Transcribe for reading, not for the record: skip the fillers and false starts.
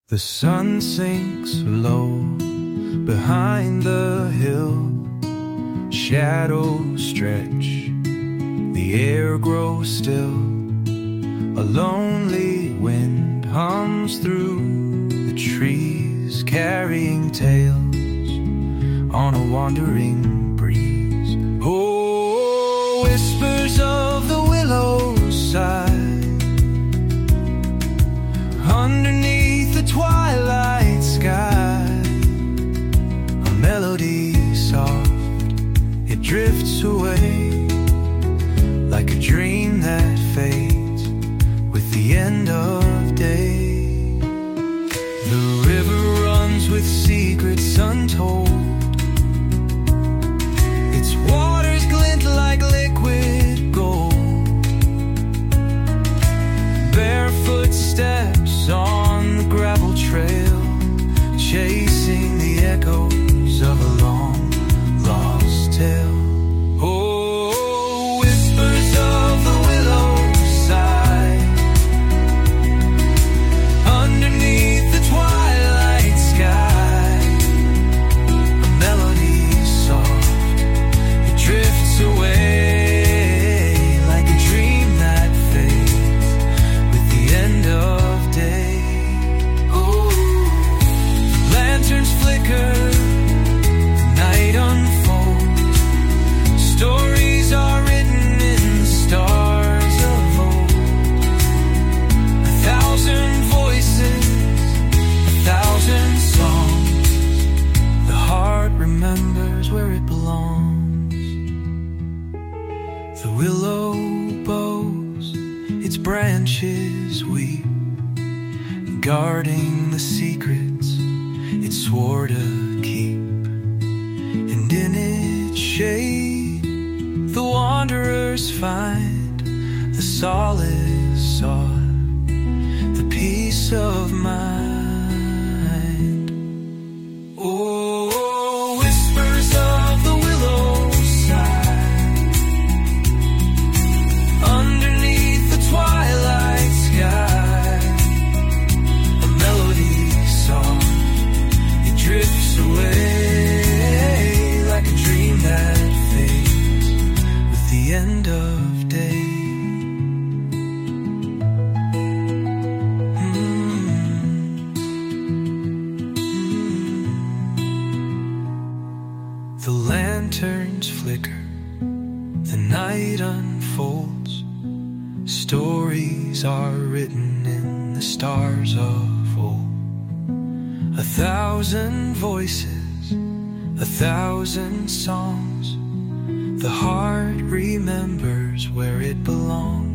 The sun sinks low behind the hill, shadows stretch, the air grows still. A lonely wind hums through the trees, carrying tales on a wandering breeze. Oh, whispers of the willows sigh underneath the twilight sky. A melody soft, it drifts away like a dream that fades with the end of day. The river runs with secrets untold, its waters glint like liquid gold. Barefoot steps on the gravel trail, chasing the echoes of a long lost tale. Oh, whispers of the willows sigh underneath the twilight sky. A melody soft, it drifts away like a dream that fades with the end of day. Oh, lanterns flicker, the night unfolds. Stories are written in the stars of old. 1,000 voices, 1,000 songs. The heart remembers where it belongs. The willow bows, its branches weep, guarding the secrets it swore to keep. And in its shade, the wanderers find the solace sought, the peace of mind. Oh, whispers of the willows sigh underneath the twilight sky. A melody soft, it drifts away like a dream that fades with the end of day. The lanterns flicker, the night unfolds. Stories are written in the stars of old. 1,000 voices, 1,000 songs. The heart remembers where it belongs.